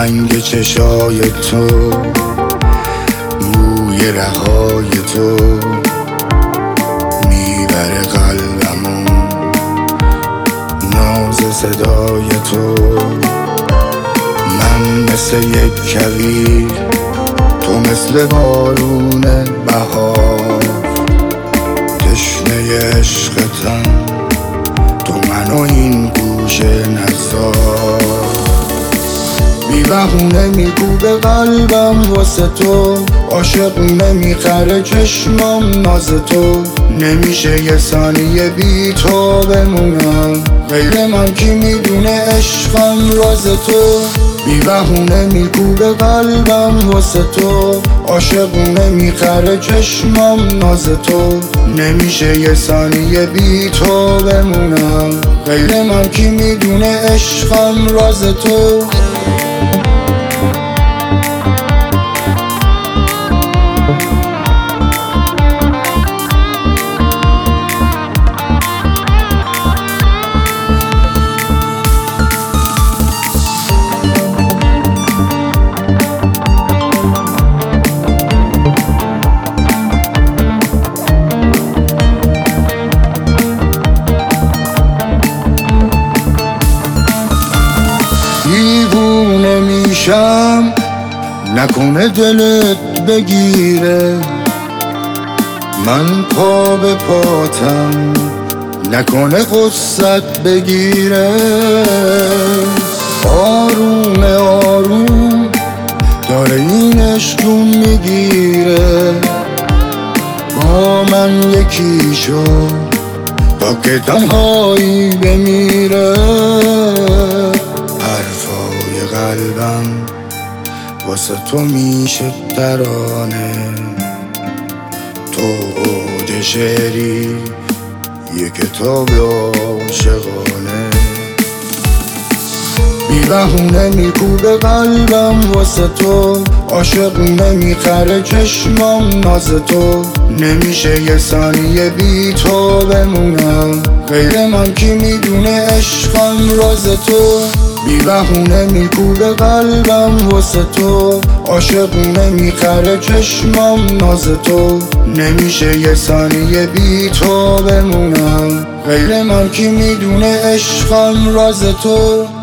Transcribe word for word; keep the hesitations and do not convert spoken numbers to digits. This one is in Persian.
رنگ چشای تو، بوی رهای تو میبره قلبمو، ناز صدای تو. من مثل یک کویر، تو مثل بارون بهار، تشنه عشقتم تو، منو این گوشه نزار. بی بهونه میکوبه قلبم واسه تو، عاشقونه میخره چشمام ناز تو. نمیشه یه ثانیه بی تو بمونم، غیر من کی میدونه عشقم راز تو. بی بهونه میکوبه قلبم واسه تو، عاشقونه میخره چشمام ناز تو. نمیشه یه ثانیه بی تو بمونم، غیر من کی میدونه عشقم راز تو. دیوونه میشم نکنه دلت بگیره، من پا به پاتم نکنه قصت بگیره. آروم آروم داره این عشقون میگیره، با من یکی شو تا که تنهایی بمیره. حرفای قلبم واسه تو میشه ترانه، تو اوج شعری یه کتاب عاشقانه. بی بهونه میکوبه قلبم واسه تو، عاشقونه میخره چشمام ناز تو. نمیشه یه ثانیه بی تو بمونم، غیر من کی میدونه عشقم راز تو. بی بهونه میکوبه قلبم واسه تو، عاشقونه میخره چشمام ناز تو. نمیشه یه ثانیه بی تو بمونم، غیر من کی میدونه عشقم راز تو.